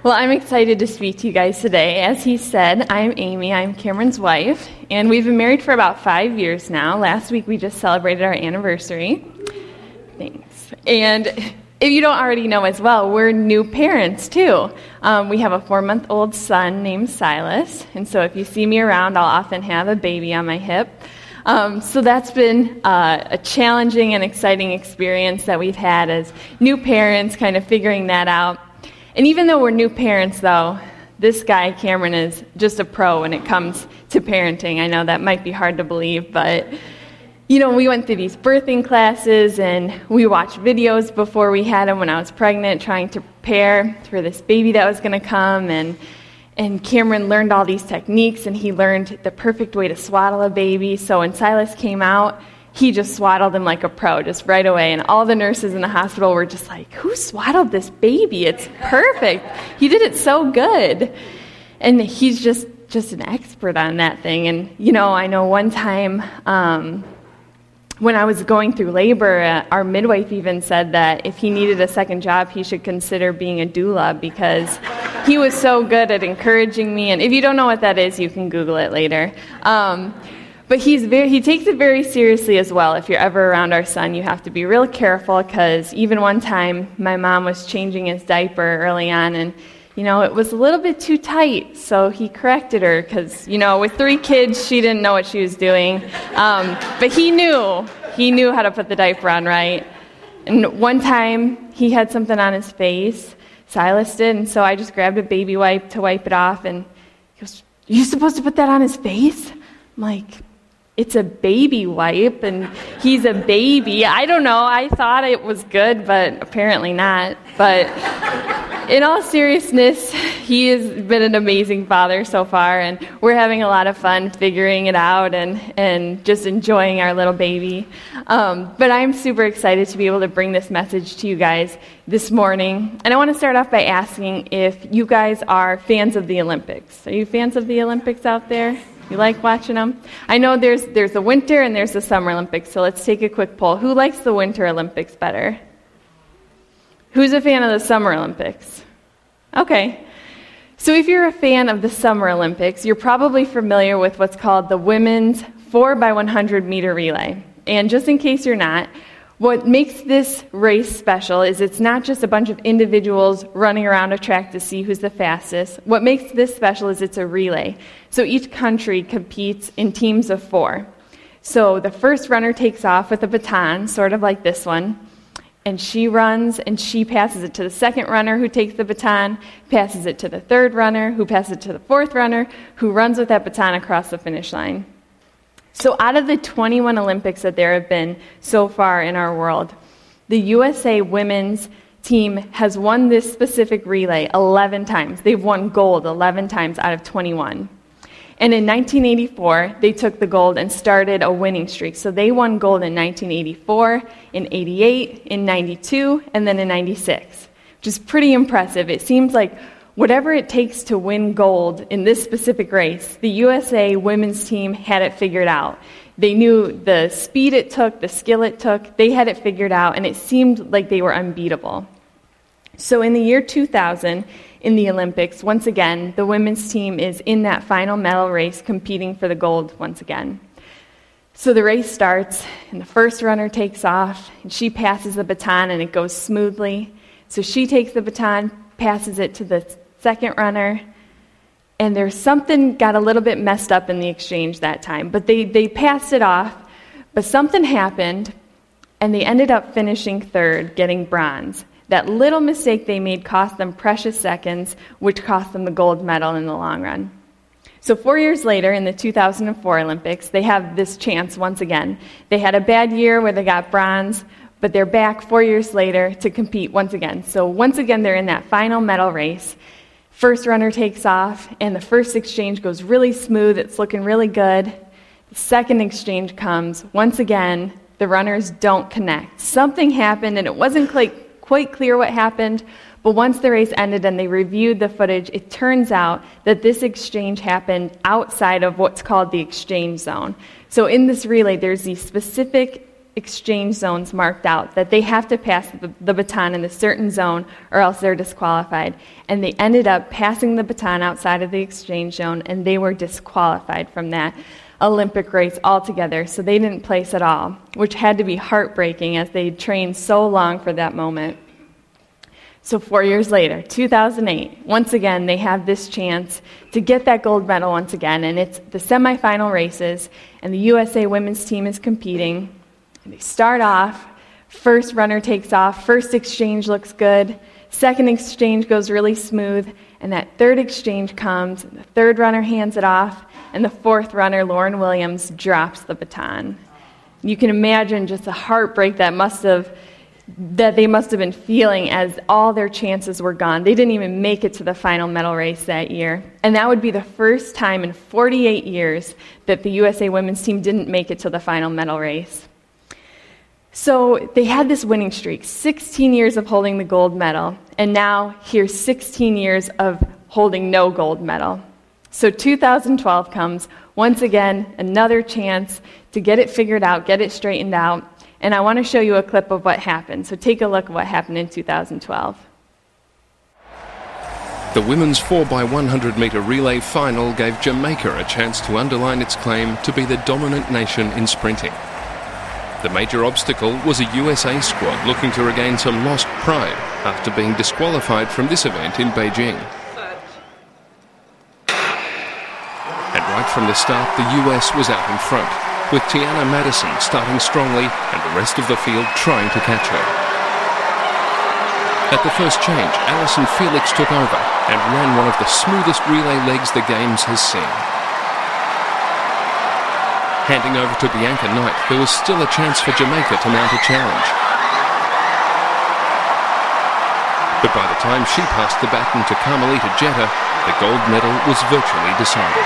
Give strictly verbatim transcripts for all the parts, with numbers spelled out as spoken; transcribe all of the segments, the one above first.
Well, I'm excited to speak to you guys today. As he said, I'm Amy. I'm Cameron's wife, and we've been married for about five years now. Last week, we just celebrated our anniversary. Thanks. And if you don't already know as well, we're new parents, too. Um, we have a four-month-old son named Silas, and so if you see me around, I'll often have a baby on my hip. Um, so that's been uh, a challenging and exciting experience that we've had as new parents, kind of figuring that out. And even though we're new parents, though, this guy, Cameron, is just a pro when it comes to parenting. I know that might be hard to believe, but, you know, we went through these birthing classes, and we watched videos before we had him when I was pregnant, trying to prepare for this baby that was going to come, and And Cameron learned all these techniques, and he learned the perfect way to swaddle a baby. So when Silas came out, he just swaddled him like a pro, just right away. And all the nurses in the hospital were just like, who swaddled this baby? It's perfect. He did it so good. And he's just, just an expert on that thing. And, you know, I know one time um, when I was going through labor, uh, our midwife even said that if he needed a second job, he should consider being a doula, because he was so good at encouraging me. And if you don't know what that is, you can Google it later. Um, but he's very, he takes it very seriously as well. If you're ever around our son, you have to be real careful, because even one time my mom was changing his diaper early on, and you know, it was a little bit too tight, so he corrected her, because, you know, with three kids, she didn't know what she was doing. Um, but he knew. He knew how to put the diaper on right. And one time, he had something on his face. Silas did, and so I just grabbed a baby wipe to wipe it off, and he goes, are you supposed to put that on his face? I'm like, it's a baby wipe, and he's a baby. I don't know. I thought it was good, but apparently not. But in all seriousness, he has been an amazing father so far, and we're having a lot of fun figuring it out and, and just enjoying our little baby. Um, but I'm super excited to be able to bring this message to you guys this morning. And I want to start off by asking if you guys are fans of the Olympics. Are you fans of the Olympics out there? You like watching them? I know there's there's the Winter and there's the Summer Olympics, so let's take a quick poll. Who likes the Winter Olympics better? Who's a fan of the Summer Olympics? Okay. So if you're a fan of the Summer Olympics, you're probably familiar with what's called the women's four by one hundred meter relay. And just in case you're not, what makes this race special is it's not just a bunch of individuals running around a track to see who's the fastest. What makes this special is it's a relay. So each country competes in teams of four. So the first runner takes off with a baton, sort of like this one, and she runs and she passes it to the second runner, who takes the baton, passes it to the third runner, who passes it to the fourth runner, who runs with that baton across the finish line. So out of the twenty-one Olympics that there have been so far in our world, the U S A women's team has won this specific relay eleven times. They've won gold eleven times out of twenty-one. And in nineteen eighty-four, they took the gold and started a winning streak. So they won gold in nineteen eighty-four, in eighty-eight, in ninety-two, and then in ninety-six, which is pretty impressive. It seems like whatever it takes to win gold in this specific race, the U S A women's team had it figured out. They knew the speed it took, the skill it took. They had it figured out, and it seemed like they were unbeatable. So in the year two thousand, in the Olympics, once again, the women's team is in that final medal race competing for the gold once again. So the race starts, and the first runner takes off, and she passes the baton, and it goes smoothly. So she takes the baton, passes it to the second runner, and there's something got a little bit messed up in the exchange that time. But they, they passed it off, but something happened, and they ended up finishing third, getting bronze. That little mistake they made cost them precious seconds, which cost them the gold medal in the long run. So four years later, in the two thousand four Olympics, they have this chance once again. They had a bad year where they got bronze, but they're back four years later to compete once again. So once again, they're in that final medal race. First runner takes off, and the first exchange goes really smooth. It's looking really good. The second exchange comes. Once again, the runners don't connect. Something happened, and it wasn't quite, quite clear what happened, but once the race ended and they reviewed the footage, it turns out that this exchange happened outside of what's called the exchange zone. So in this relay, there's these specific exchange zones marked out that they have to pass the, the baton in a certain zone or else they're disqualified. And they ended up passing the baton outside of the exchange zone, and they were disqualified from that Olympic race altogether, so they didn't place at all, which had to be heartbreaking as they trained so long for that moment. So four years later, two thousand eight, once again, they have this chance to get that gold medal once again, and it's the semifinal races, and the U S A women's team is competing. And they start off, first runner takes off, first exchange looks good, second exchange goes really smooth, and that third exchange comes, and the third runner hands it off, and the fourth runner, Lauren Williams, drops the baton. You can imagine just the heartbreak that must have that they must have been feeling as all their chances were gone. They didn't even make it to the final medal race that year. And that would be the first time in forty-eight years that the U S A women's team didn't make it to the final medal race. So they had this winning streak, sixteen years of holding the gold medal, and now here's sixteen years of holding no gold medal. So two thousand twelve comes, once again, another chance to get it figured out, get it straightened out. And I want to show you a clip of what happened. So take a look at what happened in two thousand twelve. The women's four by one hundred metre relay final gave Jamaica a chance to underline its claim to be the dominant nation in sprinting. The major obstacle was a U S A squad looking to regain some lost pride after being disqualified from this event in Beijing. And right from the start, the U S was out in front, with Tiana Madison starting strongly and the rest of the field trying to catch her. At the first change, Allyson Felix took over and ran one of the smoothest relay legs the Games has seen. Handing over to Bianca Knight, there was still a chance for Jamaica to mount a challenge. But by the time she passed the baton to Carmelita Jetta, the gold medal was virtually decided.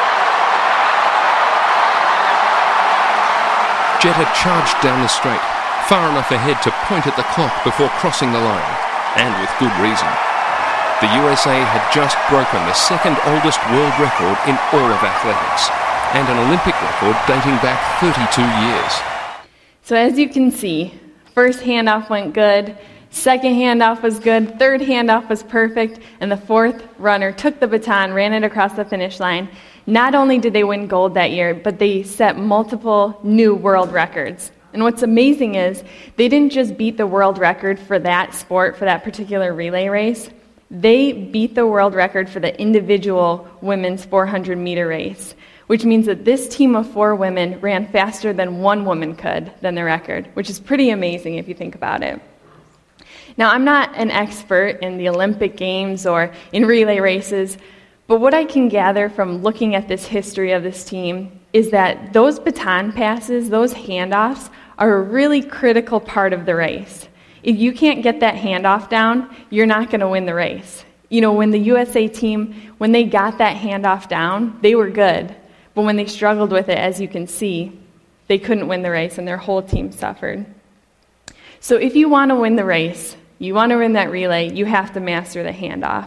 Jetta charged down the straight, far enough ahead to point at the clock before crossing the line, and with good reason. The U S A had just broken the second oldest world record in all of athletics, and an Olympic record dating back thirty-two years. So as you can see, first handoff went good, second handoff was good, third handoff was perfect, and the fourth runner took the baton, ran it across the finish line. Not only did they win gold that year, but they set multiple new world records. And what's amazing is they didn't just beat the world record for that sport, for that particular relay race. They beat the world record for the individual women's four hundred meter race, which means that this team of four women ran faster than one woman could than the record, which is pretty amazing if you think about it. Now, I'm not an expert in the Olympic Games or in relay races, but what I can gather from looking at this history of this team is that those baton passes, those handoffs, are a really critical part of the race. If you can't get that handoff down, you're not going to win the race. You know, when the U S A team, when they got that handoff down, they were good. But when they struggled with it, as you can see, they couldn't win the race and their whole team suffered. So if you want to win the race, you want to win that relay, you have to master the handoff.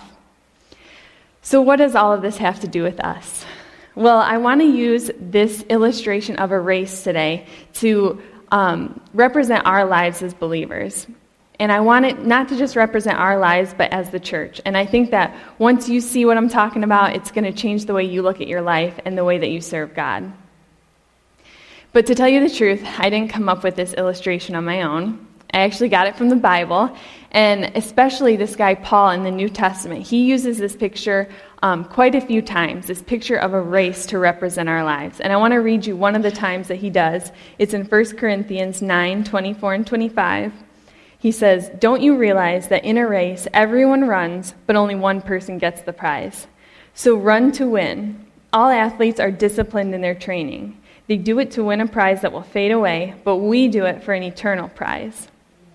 So what does all of this have to do with us? Well, I want to use this illustration of a race today to um, represent our lives as believers. And I want it not to just represent our lives, but as the church. And I think that once you see what I'm talking about, it's going to change the way you look at your life and the way that you serve God. But to tell you the truth, I didn't come up with this illustration on my own. I actually got it from the Bible, and especially this guy Paul in the New Testament. He uses this picture um, quite a few times, this picture of a race to represent our lives. And I want to read you one of the times that he does. It's in First Corinthians nine, twenty-four and twenty-five. He says, "Don't you realize that in a race everyone runs, but only one person gets the prize? So run to win. All athletes are disciplined in their training. They do it to win a prize that will fade away, but we do it for an eternal prize."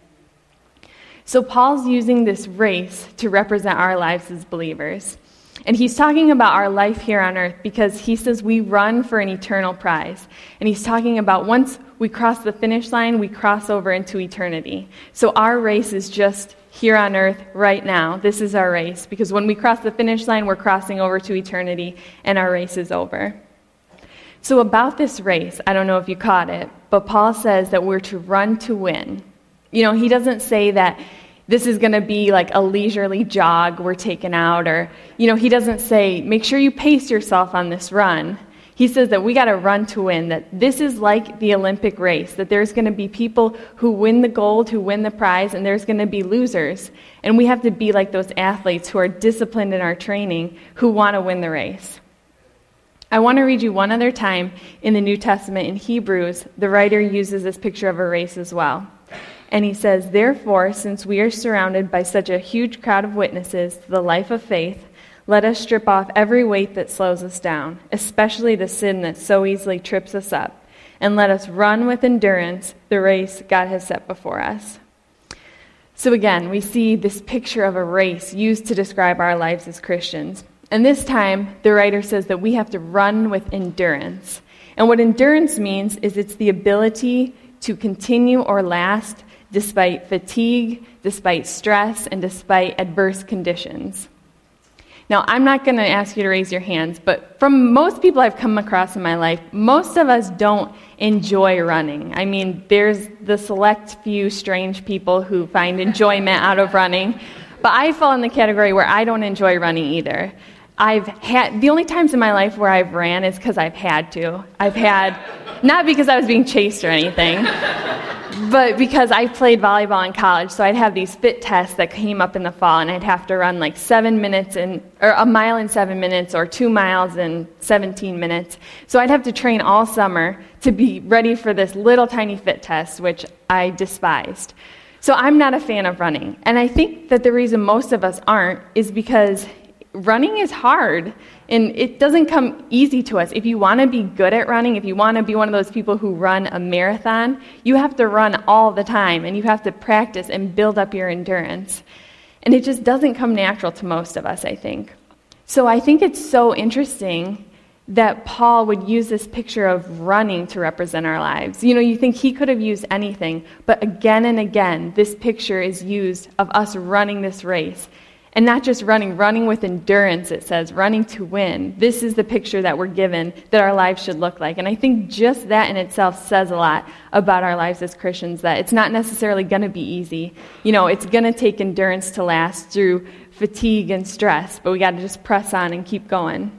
So Paul's using this race to represent our lives as believers. And he's talking about our life here on earth because he says we run for an eternal prize. And he's talking about once we cross the finish line, we cross over into eternity. So our race is just here on earth right now. This is our race because when we cross the finish line, we're crossing over to eternity and our race is over. So about this race, I don't know if you caught it, but Paul says that we're to run to win. You know, he doesn't say that this is going to be like a leisurely jog we're taking out, or, you know, he doesn't say, make sure you pace yourself on this run. He says that we got to run to win, that this is like the Olympic race, that there's going to be people who win the gold, who win the prize, and there's going to be losers. And we have to be like those athletes who are disciplined in our training, who want to win the race. I want to read you one other time in the New Testament in Hebrews, the writer uses this picture of a race as well. And he says, therefore, since we are surrounded by such a huge crowd of witnesses to the life of faith, let us strip off every weight that slows us down, especially the sin that so easily trips us up, and let us run with endurance the race God has set before us. So again, we see this picture of a race used to describe our lives as Christians. And this time, the writer says that we have to run with endurance. And what endurance means is it's the ability to continue or last despite fatigue, despite stress, and despite adverse conditions. Now, I'm not going to ask you to raise your hands, but from most people I've come across in my life, most of us don't enjoy running. I mean, there's the select few strange people who find enjoyment out of running, but I fall in the category where I don't enjoy running either. I've had, the only times in my life where I've ran is because I've had to. I've had, not because I was being chased or anything, but because I played volleyball in college, so I'd have these fit tests that came up in the fall, and I'd have to run like seven minutes in, or a mile in seven minutes, or two miles in seventeen minutes. So I'd have to train all summer to be ready for this little tiny fit test, which I despised. So I'm not a fan of running, and I think that the reason most of us aren't is because running is hard, and it doesn't come easy to us. If you want to be good at running, if you want to be one of those people who run a marathon, you have to run all the time, and you have to practice and build up your endurance. And it just doesn't come natural to most of us, I think. So I think it's so interesting that Paul would use this picture of running to represent our lives. You know, you think he could have used anything, but again and again, this picture is used of us running this race. And not just running, running with endurance, it says, running to win. This is the picture that we're given that our lives should look like. And I think just that in itself says a lot about our lives as Christians, that it's not necessarily going to be easy. You know, it's going to take endurance to last through fatigue and stress, but we got to just press on and keep going.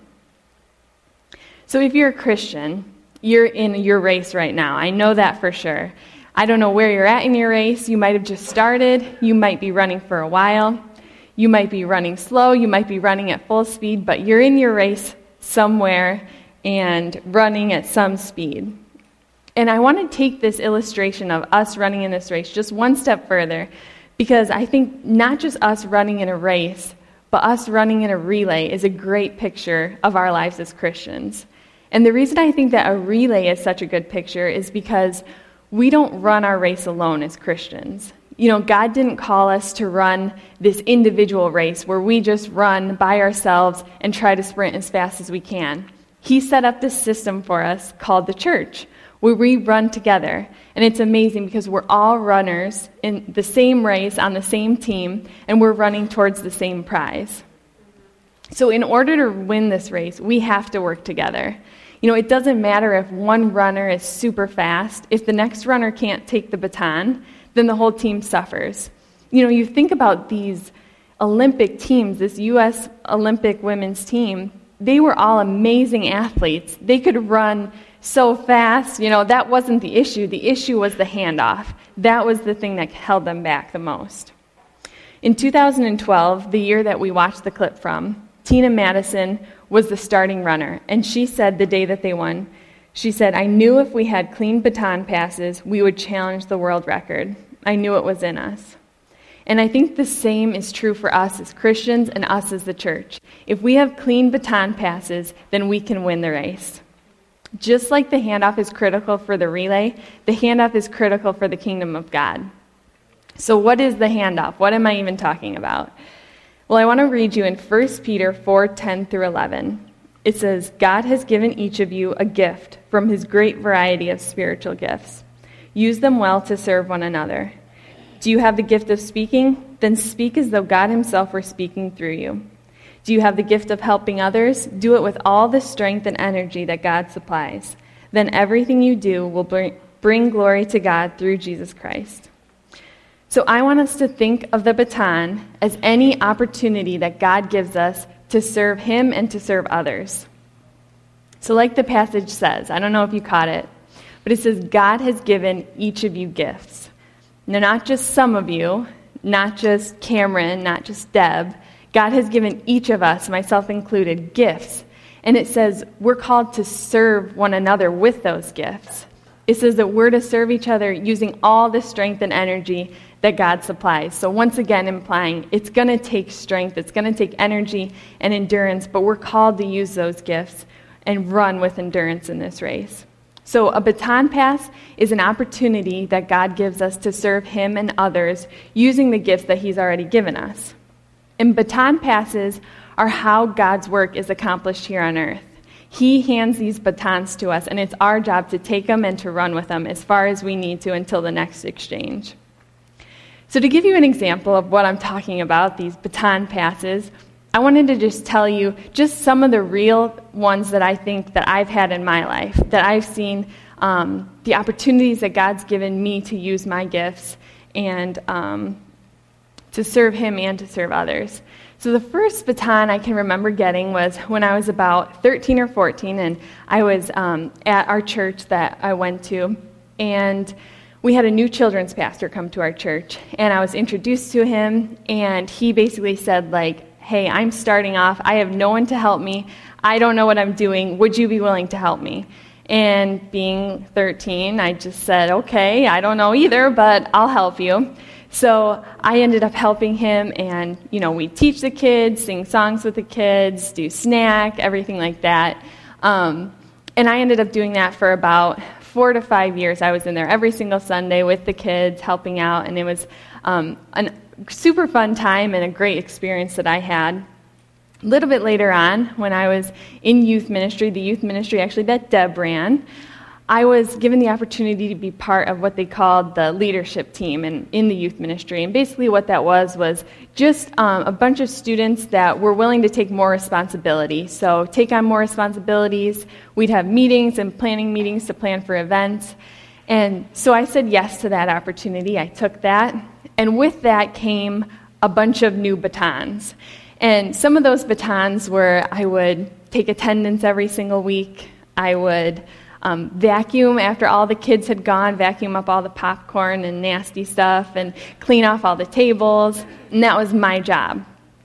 So if you're a Christian, you're in your race right now. I know that for sure. I don't know where you're at in your race. You might have just started. You might be running for a while. You might be running slow, you might be running at full speed, but you're in your race somewhere and running at some speed. And I want to take this illustration of us running in this race just one step further, because I think not just us running in a race, but us running in a relay is a great picture of our lives as Christians. And the reason I think that a relay is such a good picture is because we don't run our race alone as Christians. You know, God didn't call us to run this individual race where we just run by ourselves and try to sprint as fast as we can. He set up this system for us called the church, where we run together. And it's amazing because we're all runners in the same race on the same team, and we're running towards the same prize. So in order to win this race, we have to work together. You know, it doesn't matter if one runner is super fast. If the next runner can't take the baton, then the whole team suffers. You know, you think about these Olympic teams, this U S Olympic women's team, they were all amazing athletes. They could run so fast. You know, that wasn't the issue. The issue was the handoff. That was the thing that held them back the most. In two thousand twelve, the year that we watched the clip from, Tina Madison was the starting runner, and she said the day that they won, she said, "I knew if we had clean baton passes, we would challenge the world record. I knew it was in us." And I think the same is true for us as Christians and us as the church. If we have clean baton passes, then we can win the race. Just like the handoff is critical for the relay, the handoff is critical for the kingdom of God. So what is the handoff? What am I even talking about? Well, I want to read you in First Peter four ten through eleven. It says, "God has given each of you a gift from his great variety of spiritual gifts. Use them well to serve one another. Do you have the gift of speaking? Then speak as though God himself were speaking through you. Do you have the gift of helping others? Do it with all the strength and energy that God supplies. Then everything you do will bring, bring glory to God through Jesus Christ. So I want us to think of the baton as any opportunity that God gives us to serve Him and to serve others. So like the passage says, I don't know if you caught it, but it says God has given each of you gifts. Now, not just some of you, not just Cameron, not just Deb. God has given each of us, myself included, gifts. And it says we're called to serve one another with those gifts. It says that we're to serve each other using all the strength and energy that God supplies. So once again, implying it's going to take strength, it's going to take energy and endurance, but we're called to use those gifts and run with endurance in this race. So a baton pass is an opportunity that God gives us to serve Him and others using the gifts that He's already given us. And baton passes are how God's work is accomplished here on earth. He hands these batons to us, and it's our job to take them and to run with them as far as we need to until the next exchange. So to give you an example of what I'm talking about, these baton passes, I wanted to just tell you just some of the real ones that I think that I've had in my life, that I've seen um, the opportunities that God's given me to use my gifts and um, to serve Him and to serve others. So the first baton I can remember getting was when I was about thirteen or fourteen, and I was um, at our church that I went to, and we had a new children's pastor come to our church, and I was introduced to him, and he basically said, like, hey, I'm starting off. I have no one to help me. I don't know what I'm doing. Would you be willing to help me? And being thirteen, I just said, okay, I don't know either, but I'll help you. So I ended up helping him, and, you know, we teach the kids, sing songs with the kids, do snack, everything like that. Um, and I ended up doing that for about four to five years. I was in there every single Sunday with the kids, helping out, and it was um, a super fun time and a great experience that I had. A little bit later on, when I was in youth ministry, the youth ministry actually that Deb ran, I was given the opportunity to be part of what they called the leadership team in, in the youth ministry. And basically what that was was just um, a bunch of students that were willing to take more responsibility. So take on more responsibilities. We'd have meetings and planning meetings to plan for events. And so I said yes to that opportunity. I took that. And with that came a bunch of new batons. And some of those batons were I would take attendance every single week. I would Um, vacuum after all the kids had gone, vacuum up all the popcorn and nasty stuff, and clean off all the tables, and that was my job.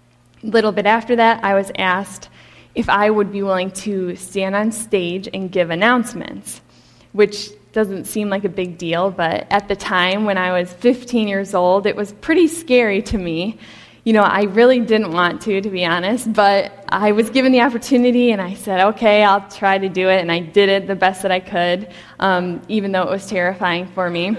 A little bit after that, I was asked if I would be willing to stand on stage and give announcements, which doesn't seem like a big deal, but at the time when I was fifteen years old, it was pretty scary to me. You know, I really didn't want to, to be honest, but I was given the opportunity, and I said, okay, I'll try to do it, and I did it the best that I could, um, even though it was terrifying for me.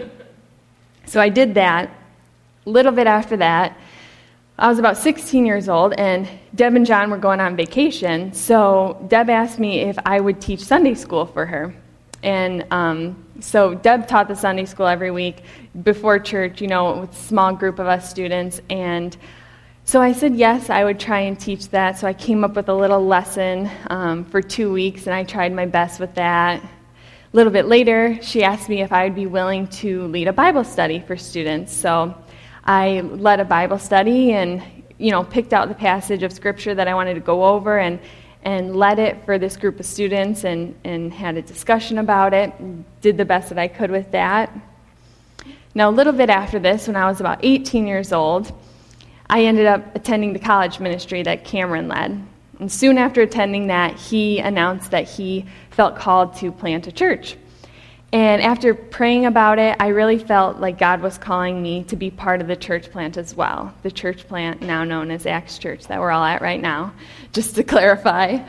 So I did that. A little bit after that, I was about sixteen years old, and Deb and John were going on vacation, so Deb asked me if I would teach Sunday school for her. And um, so Deb taught the Sunday school every week before church, you know, with a small group of us students, and so I said yes, I would try and teach that. So I came up with a little lesson um, for two weeks, and I tried my best with that. A little bit later, she asked me if I would be willing to lead a Bible study for students. So I led a Bible study and, you know, picked out the passage of Scripture that I wanted to go over and, and led it for this group of students and, and had a discussion about it, did the best that I could with that. Now, a little bit after this, when I was about eighteen years old, I ended up attending the college ministry that Cameron led. And soon after attending that, he announced that he felt called to plant a church. And after praying about it, I really felt like God was calling me to be part of the church plant as well. The church plant now known as Acts Church that we're all at right now, just to clarify.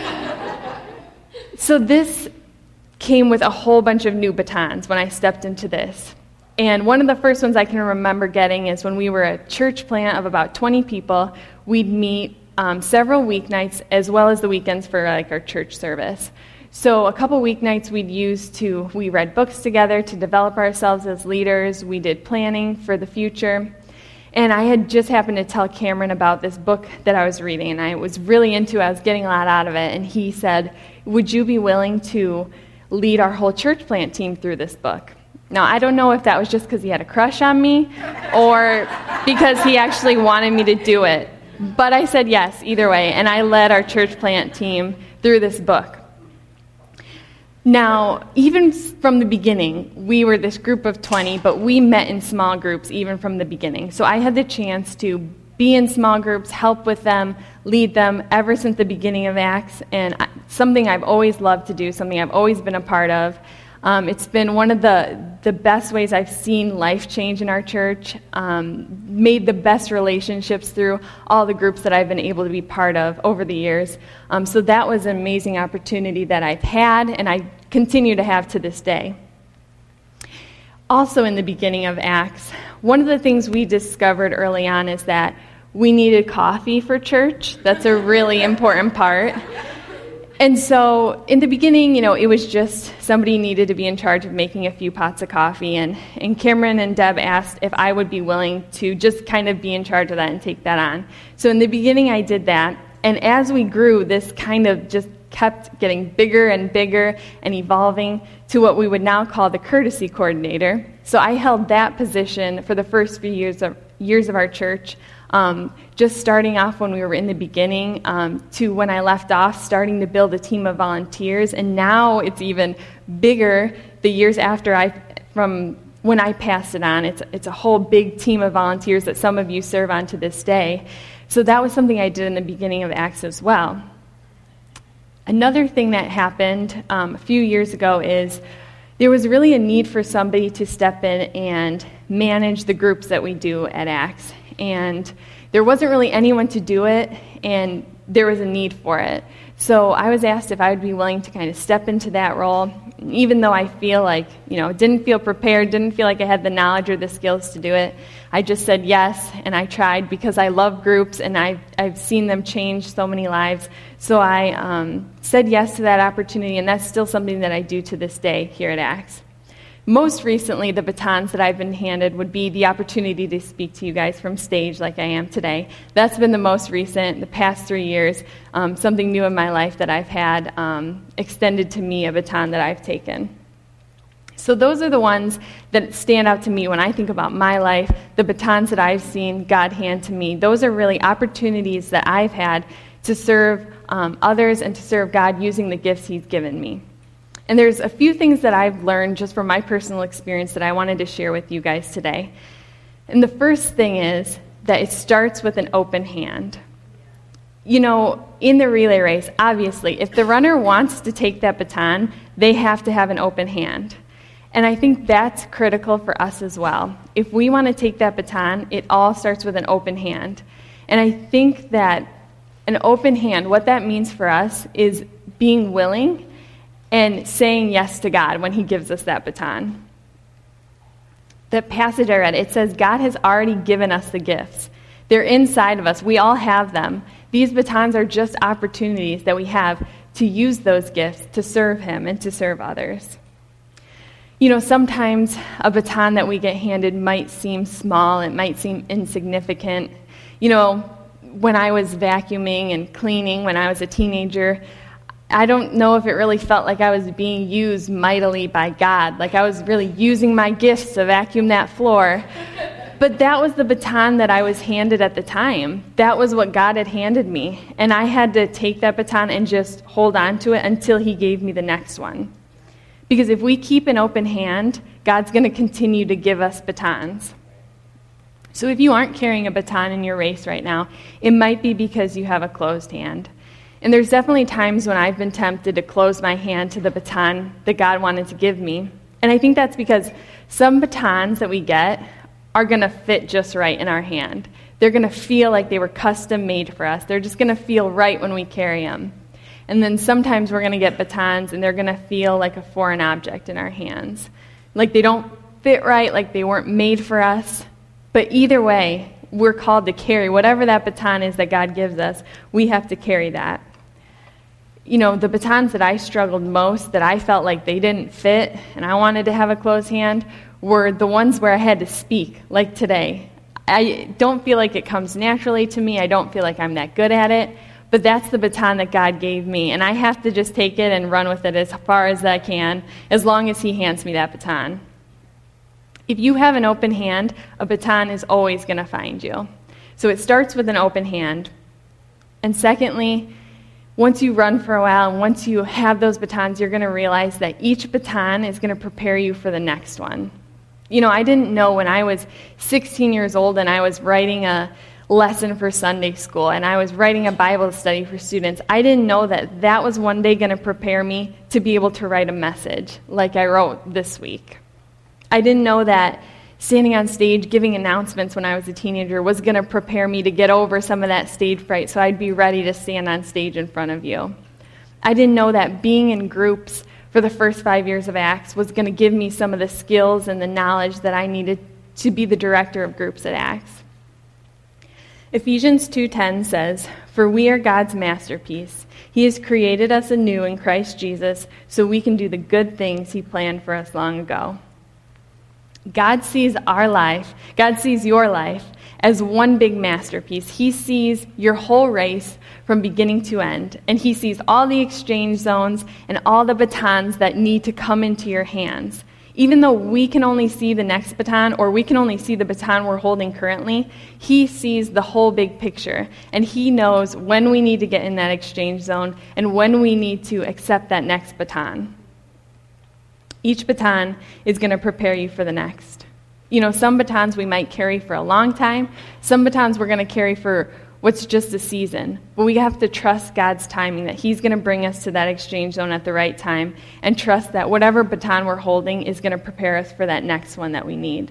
So this came with a whole bunch of new batons when I stepped into this. And one of the first ones I can remember getting is when we were a church plant of about twenty people. We'd meet um, several weeknights as well as the weekends for like our church service. So a couple weeknights we'd use to, we read books together to develop ourselves as leaders. We did planning for the future. And I had just happened to tell Cameron about this book that I was reading, and I was really into it. I was getting a lot out of it. And he said, would you be willing to lead our whole church plant team through this book? Now, I don't know if that was just because he had a crush on me or because he actually wanted me to do it. But I said yes, either way, and I led our church plant team through this book. Now, even from the beginning, we were this group of twenty, but we met in small groups even from the beginning. So I had the chance to be in small groups, help with them, lead them ever since the beginning of Acts, and something I've always loved to do, something I've always been a part of. Um, it's been one of the, the best ways I've seen life change in our church, um, made the best relationships through all the groups that I've been able to be part of over the years. Um, so that was an amazing opportunity that I've had, and I continue to have to this day. Also in the beginning of Acts, one of the things we discovered early on is that we needed coffee for church. That's a really important part. And so in the beginning, you know, it was just somebody needed to be in charge of making a few pots of coffee. And, and Cameron and Deb asked if I would be willing to just kind of be in charge of that and take that on. So in the beginning, I did that. And as we grew, this kind of just kept getting bigger and bigger and evolving to what we would now call the courtesy coordinator. So I held that position for the first few years of years of our church. Um, just starting off when we were in the beginning um, to when I left off, starting to build a team of volunteers, and now it's even bigger the years after I, from when I passed it on. It's, it's a whole big team of volunteers that some of you serve on to this day. So that was something I did in the beginning of Acts as well. Another thing that happened um, a few years ago is there was really a need for somebody to step in and manage the groups that we do at Acts. And there wasn't really anyone to do it, and there was a need for it. So I was asked if I would be willing to kind of step into that role, even though I feel like, you know, didn't feel prepared, didn't feel like I had the knowledge or the skills to do it. I just said yes, and I tried because I love groups, and I've, I've seen them change so many lives. So I um, said yes to that opportunity, and that's still something that I do to this day here at Acts. Most recently, the batons that I've been handed would be the opportunity to speak to you guys from stage like I am today. That's been the most recent, the past three years, um, something new in my life that I've had um, extended to me, a baton that I've taken. So those are the ones that stand out to me when I think about my life, the batons that I've seen God hand to me. Those are really opportunities that I've had to serve um, others and to serve God using the gifts He's given me. And there's a few things that I've learned just from my personal experience that I wanted to share with you guys today. And the first thing is that it starts with an open hand. You know, in the relay race, obviously, if the runner wants to take that baton, they have to have an open hand. And I think that's critical for us as well. If we want to take that baton, it all starts with an open hand. And I think that an open hand, what that means for us is being willing and saying yes to God when He gives us that baton. The passage I read, it says God has already given us the gifts. They're inside of us. We all have them. These batons are just opportunities that we have to use those gifts to serve Him and to serve others. You know, sometimes a baton that we get handed might seem small. It might seem insignificant. You know, when I was vacuuming and cleaning when I was a teenager, I don't know if it really felt like I was being used mightily by God, like I was really using my gifts to vacuum that floor. But that was the baton that I was handed at the time. That was what God had handed me. And I had to take that baton and just hold on to it until He gave me the next one. Because if we keep an open hand, God's going to continue to give us batons. So if you aren't carrying a baton in your race right now, it might be because you have a closed hand. And there's definitely times when I've been tempted to close my hand to the baton that God wanted to give me. And I think that's because some batons that we get are going to fit just right in our hand. They're going to feel like they were custom made for us. They're just going to feel right when we carry them. And then sometimes we're going to get batons and they're going to feel like a foreign object in our hands. Like they don't fit right, like they weren't made for us. But either way, we're called to carry whatever that baton is that God gives us. We have to carry that. You know, the batons that I struggled most, that I felt like they didn't fit and I wanted to have a closed hand, were the ones where I had to speak, like today. I don't feel like it comes naturally to me. I don't feel like I'm that good at it. But that's the baton that God gave me, and I have to just take it and run with it as far as I can, as long as he hands me that baton. If you have an open hand, a baton is always going to find you. So it starts with an open hand. And secondly, once you run for a while and once you have those batons, you're going to realize that each baton is going to prepare you for the next one. You know, I didn't know when I was sixteen years old and I was writing a lesson for Sunday school and I was writing a Bible study for students, I didn't know that that was one day going to prepare me to be able to write a message like I wrote this week. I didn't know that standing on stage giving announcements when I was a teenager was going to prepare me to get over some of that stage fright so I'd be ready to stand on stage in front of you. I didn't know that being in groups for the first five years of Acts was going to give me some of the skills and the knowledge that I needed to be the director of groups at Acts. Ephesians two ten says, "For we are God's masterpiece. He has created us anew in Christ Jesus so we can do the good things he planned for us long ago." God sees our life, God sees your life as one big masterpiece. He sees your whole race from beginning to end, and he sees all the exchange zones and all the batons that need to come into your hands. Even though we can only see the next baton, or we can only see the baton we're holding currently, he sees the whole big picture, and he knows when we need to get in that exchange zone and when we need to accept that next baton. Each baton is going to prepare you for the next. You know, some batons we might carry for a long time, some batons we're going to carry for what's just a season. But we have to trust God's timing, that he's going to bring us to that exchange zone at the right time, and trust that whatever baton we're holding is going to prepare us for that next one that we need.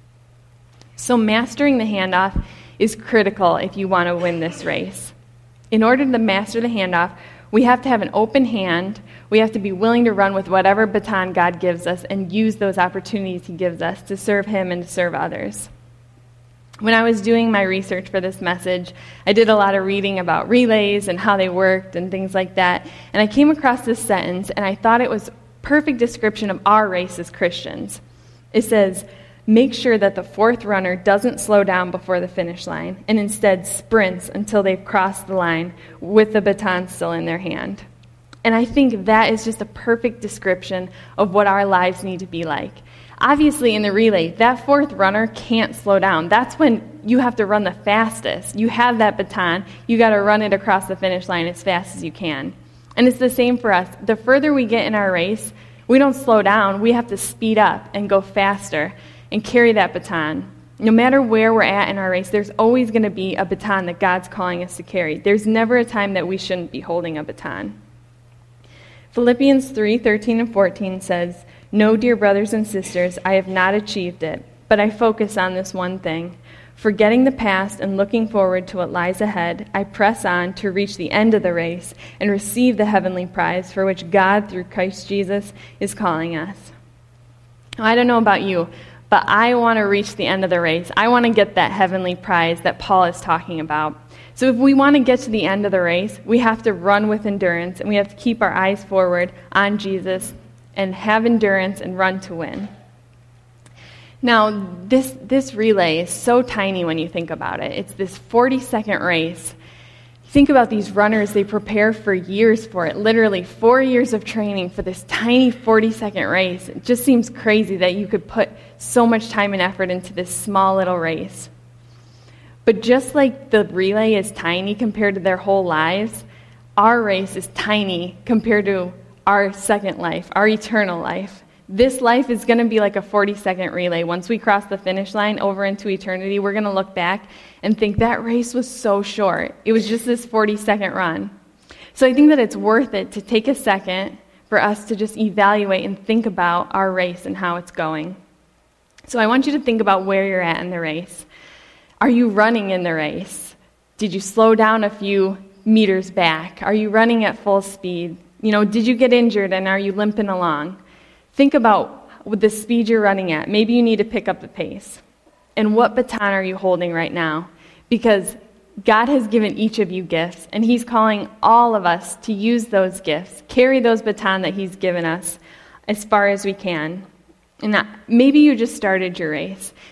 So mastering the handoff is critical if you want to win this race. In order to master the handoff, we have to have an open hand. We have to be willing to run with whatever baton God gives us and use those opportunities he gives us to serve him and to serve others. When I was doing my research for this message, I did a lot of reading about relays and how they worked and things like that. And I came across this sentence, and I thought it was a perfect description of our race as Christians. It says, "Make sure that the fourth runner doesn't slow down before the finish line and instead sprints until they've crossed the line with the baton still in their hand." And I think that is just a perfect description of what our lives need to be like. Obviously, in the relay, that fourth runner can't slow down. That's when you have to run the fastest. You have that baton. You got to run it across the finish line as fast as you can. And it's the same for us. The further we get in our race, we don't slow down. We have to speed up and go faster and carry that baton. No matter where we're at in our race, there's always going to be a baton that God's calling us to carry. There's never a time that we shouldn't be holding a baton. Philippians three thirteen and fourteen says, "No, dear brothers and sisters, I have not achieved it, but I focus on this one thing. Forgetting the past and looking forward to what lies ahead, I press on to reach the end of the race and receive the heavenly prize for which God, through Christ Jesus, is calling us." I don't know about you, but I want to reach the end of the race. I want to get that heavenly prize that Paul is talking about. So if we want to get to the end of the race, we have to run with endurance, and we have to keep our eyes forward on Jesus and have endurance and run to win. Now, this this relay is so tiny when you think about it. It's this forty-second race. Think about these runners. They prepare for years for it, literally four years of training for this tiny forty-second race. It just seems crazy that you could put so much time and effort into this small little race. But just like the relay is tiny compared to their whole lives, our race is tiny compared to our second life, our eternal life. This life is going to be like a forty-second relay. Once we cross the finish line over into eternity, we're going to look back and think that race was so short. It was just this forty-second run. So I think that it's worth it to take a second for us to just evaluate and think about our race and how it's going. So I want you to think about where you're at in the race. Are you running in the race? Did you slow down a few meters back? Are you running at full speed? You know, did you get injured and are you limping along? Think about the speed you're running at. Maybe you need to pick up the pace. And what baton are you holding right now? Because God has given each of you gifts, and he's calling all of us to use those gifts, carry those baton that he's given us as far as we can. And that, maybe you just started your race.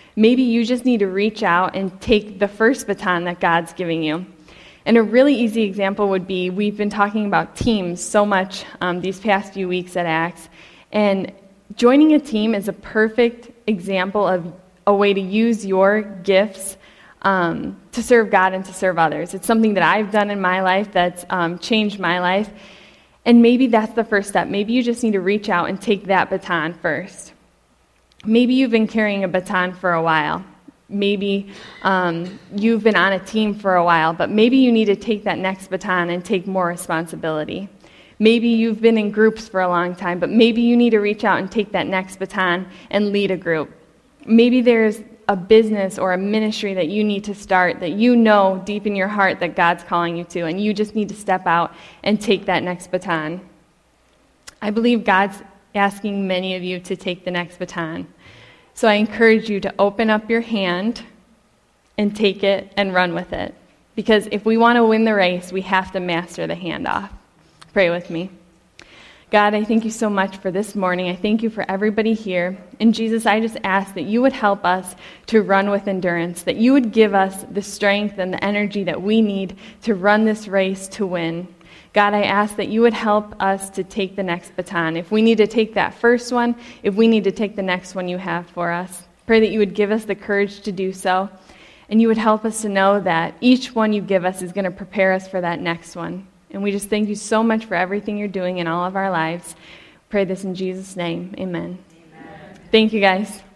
Maybe you just need to reach out and take the first baton that God's giving you. And a really easy example would be, we've been talking about teams so much um, these past few weeks at Acts, and joining a team is a perfect example of a way to use your gifts um, to serve God and to serve others. It's something that I've done in my life that's um, changed my life, and maybe that's the first step. Maybe you just need to reach out and take that baton first. Maybe you've been carrying a baton for a while. Maybe um, you've been on a team for a while, but maybe you need to take that next baton and take more responsibility. Maybe you've been in groups for a long time, but maybe you need to reach out and take that next baton and lead a group. Maybe there's a business or a ministry that you need to start that you know deep in your heart that God's calling you to, and you just need to step out and take that next baton. I believe God's asking many of you to take the next baton. So I encourage you to open up your hand and take it and run with it. Because if we want to win the race, we have to master the handoff. Pray with me. God, I thank you so much for this morning. I thank you for everybody here. And Jesus, I just ask that you would help us to run with endurance, that you would give us the strength and the energy that we need to run this race to win. God, I ask that you would help us to take the next baton. If we need to take that first one, if we need to take the next one you have for us, pray that you would give us the courage to do so, and you would help us to know that each one you give us is going to prepare us for that next one. And we just thank you so much for everything you're doing in all of our lives. Pray this in Jesus' name. Amen. Amen. Thank you, guys.